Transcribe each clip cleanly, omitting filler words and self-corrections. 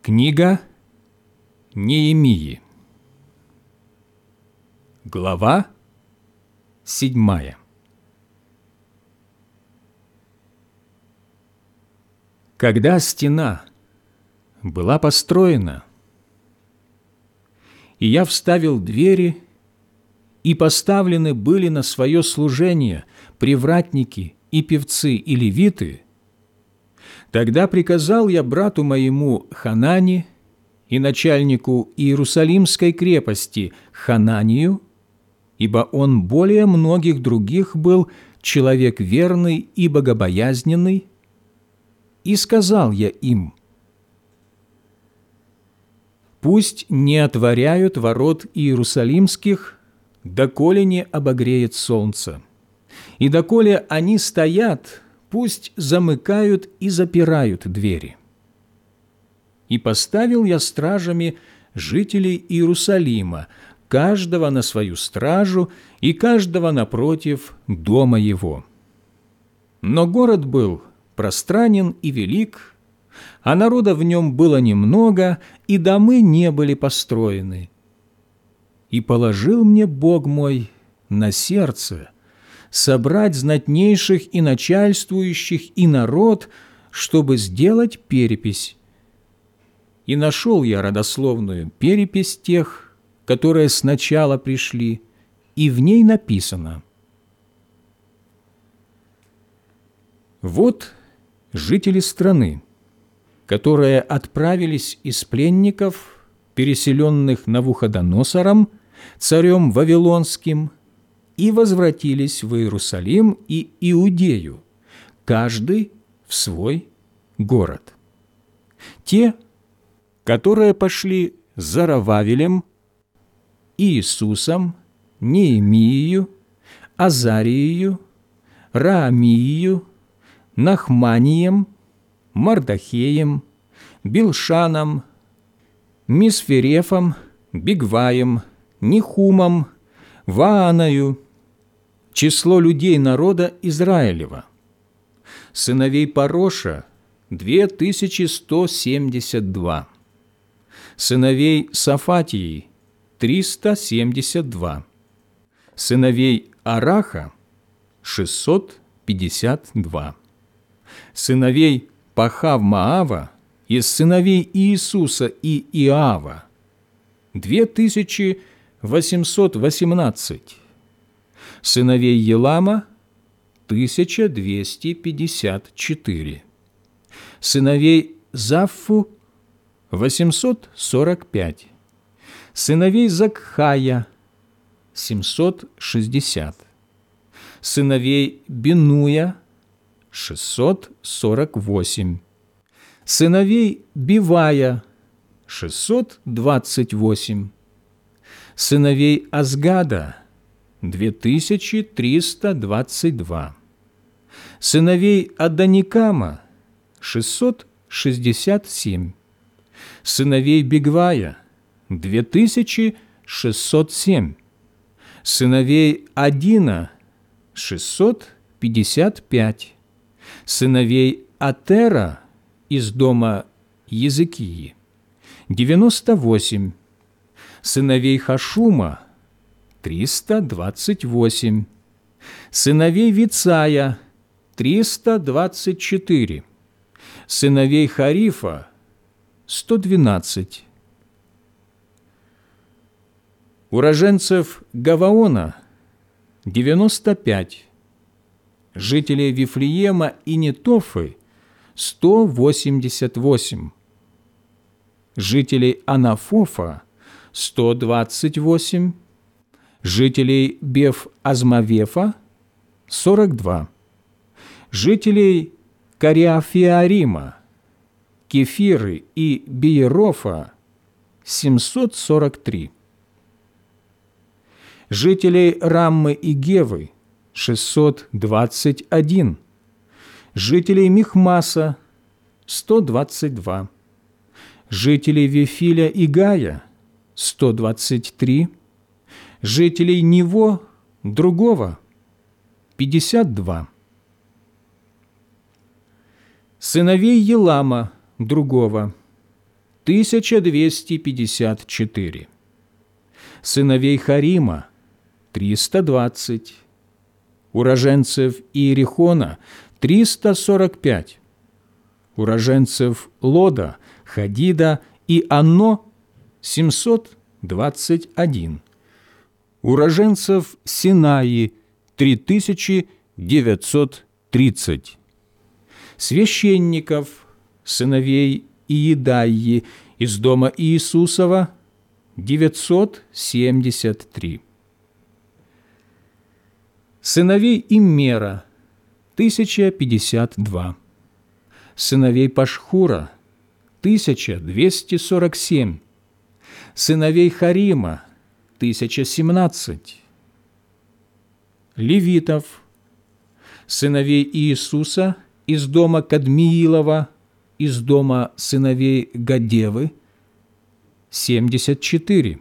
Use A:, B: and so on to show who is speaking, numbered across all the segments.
A: Книга Неемии. Глава 7. Когда стена была построена, и я вставил двери, и поставлены были на свое служение привратники и певцы и левиты, тогда приказал я брату моему Ханани и начальнику Иерусалимской крепости Хананию, ибо он более многих других был человек верный и богобоязненный, и сказал я им: «Пусть не отворяют ворот иерусалимских, доколе не обогреет солнце, и доколе они стоят, пусть замыкают и запирают двери. И поставил я стражами жителей Иерусалима, каждого на свою стражу и каждого напротив дома его. Но город был пространен и велик, а народа в нем было немного, и домы не были построены. И положил мне Бог мой на сердце собрать знатнейших и начальствующих и народ, чтобы сделать перепись. И нашел я родословную перепись тех, которые сначала пришли, и в ней написано: вот жители страны, которые отправились из пленников, переселенных Навуходоносором, царем Вавилонским, и возвратились в Иерусалим и Иудею, каждый в свой город. Те, которые пошли за Рававелем, Иисусом, Неемиею, Азариею, Раамиею, Нахманием, Мардахеем, Билшаном, Мисферефом, Бигваем, Нихумом, Вааною, число людей народа Израилева, сыновей Пароша 2172, сыновей Сафатии 372, сыновей Араха 652, сыновей Пахав-Маава из сыновей Иисуса и Иава 2818, сыновей Елама 1254, сыновей Заффу 845, сыновей Закхая 760, сыновей Бинуя 648, сыновей Бивая 628, сыновей Азгада 2322, сыновей Адоникама 667, сыновей Бигвая 2607, сыновей Адина 655, сыновей Атера из дома Езекии 98, сыновей Хашума 328, сыновей Вицая 324, сыновей Харифа 112, уроженцев Гаваона 95, жителей Вифлеема и Нетофы 188, жителей Анафофа 128, жителей Беф-Азмавефа 42, жителей Кариафиарима, Кефиры и Биерофа 743, жителей Раммы и Гевы 621, жителей Михмаса 122, жителей Вифиля и Гая 123, жителей Ниво другого 52, сыновей Елама другого 1254. Сыновей Харима – 320. Уроженцев Иерихона – 345. Уроженцев Лода, Хадида и Анно – 721. Уроженцев Синаи – 3930. Священников, сыновей Иедаии из дома Иисусова – 973. Сыновей Иммера – 1052. Сыновей Пашхура – 1247. Сыновей Харима – 1017. Левитов, сыновей Иисуса из дома Кадмиилова, из дома сыновей Гадевы – 74.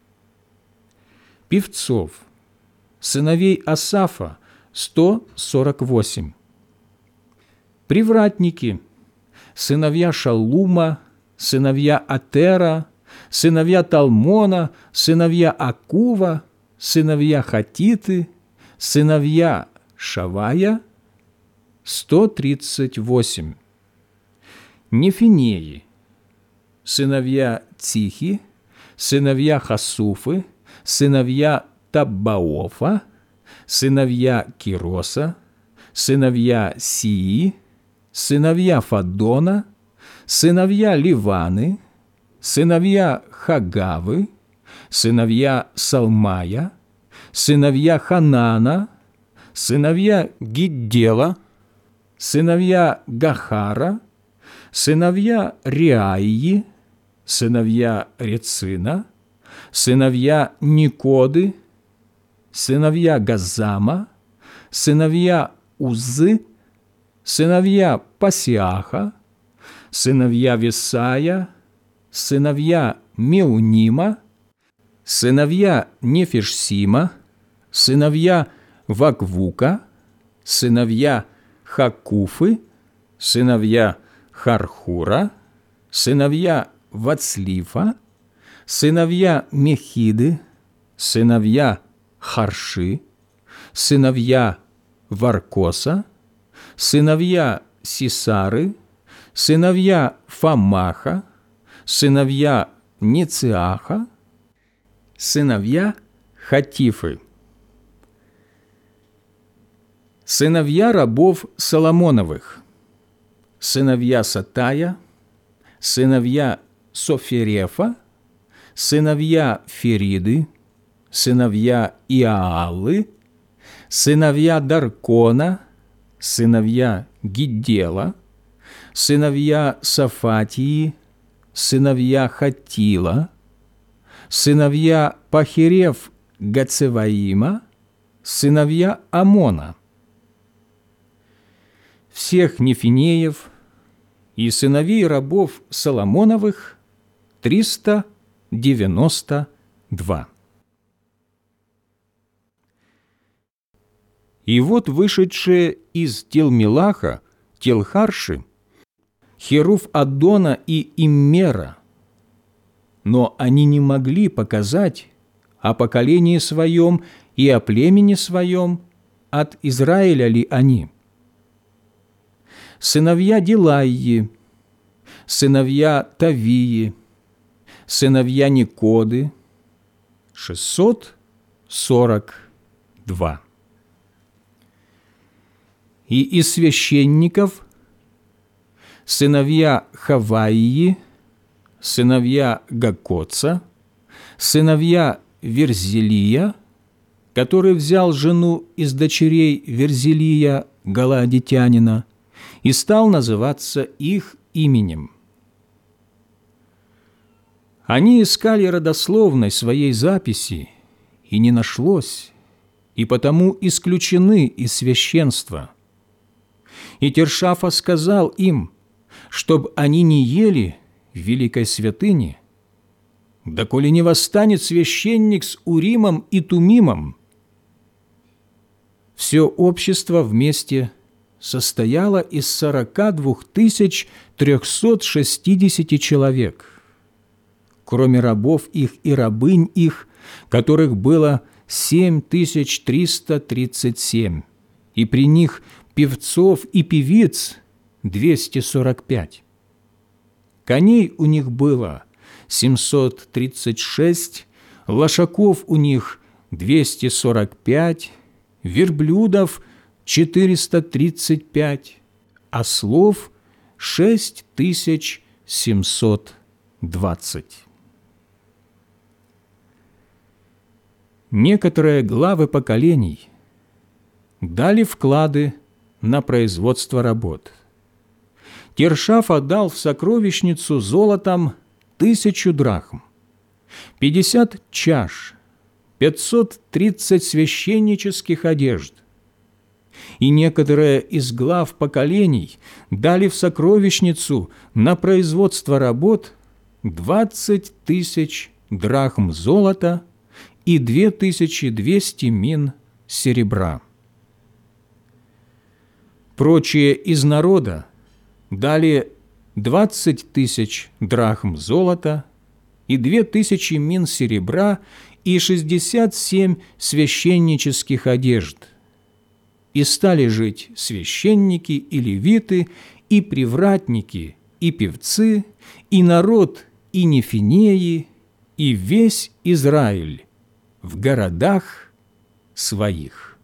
A: Певцов, сыновей Асафа – 148. Привратники, сыновья Шаллума, сыновья Атера, сыновья Талмона, сыновья Акува, сыновья Хатиты, сыновья Шавая – 138. Нефинеи, сыновья Цихи, сыновья Хасуфы, сыновья Таббаофа, сыновья Кироса, сыновья Сии, сыновья Фадона, сыновья Ливаны, сыновья Хагавы, сыновья Салмая, сыновья Ханана, сыновья Гиддела, сыновья Гахара, сыновья Реаии, сыновья Рецина, сыновья Никоды, сыновья Газама, сыновья Узы, сыновья Пасиаха, сыновья Весая, сыновья Меунима, сыновья Нефишсима, сыновья Ваквука, сыновья Хакуфы, сыновья Хархура, сыновья Вацлифа, сыновья Мехиды, сыновья Харши, сыновья Варкоса, сыновья Сисары, сыновья Фамаха, сыновья Нициаха, сыновья Хатифы. Сыновья рабов Соломоновых, сыновья Сатая, сыновья Соферефа, сыновья Фериды, сыновья Иаалы, сыновья Даркона, сыновья Гиддела, сыновья Сафатии, сыновья Хатила, сыновья Пахирев Гацеваима, сыновья Амона. Всех нефинеев и сыновей рабов Соломоновых 392. И вот вышедшие из Телмилаха, Телхарши, Херув Аддона и Иммера, но они не могли показать о поколении своем и о племени своем, от Израиля ли они. Сыновья Дилаии, сыновья Тавии, сыновья Никоды, 642. И из священников сыновья Хаваии, сыновья Гакоца, сыновья Верзелия, который взял жену из дочерей Верзелия, галаадитянина, и стал называться их именем. Они искали родословной своей записи, и не нашлось, и потому исключены из священства. И Тершафа сказал им, чтоб они не ели в великой святыне, доколе не восстанет священник с Уримом и Тумимом. Все общество вместе состояло из 42 360 человек, кроме рабов их и рабынь их, которых было 7337, и при них певцов и певиц 245. Коней у них было 736, лошаков у них 245, верблюдов 435, ослов 6720. Некоторые главы поколений дали вклады на производство работ. Тершаф отдал в сокровищницу золотом 1000 драхм, 50 чаш, 530 священнических одежд. И некоторые из глав поколений дали в сокровищницу на производство работ 20 000 драхм золота и 2200 мин серебра. Прочие из народа дали 20 000 драхм золота и 2000 мин серебра и 67 священнических одежд. И стали жить священники и левиты, и привратники, и певцы, и народ, и нефинеи, и весь Израиль в городах своих.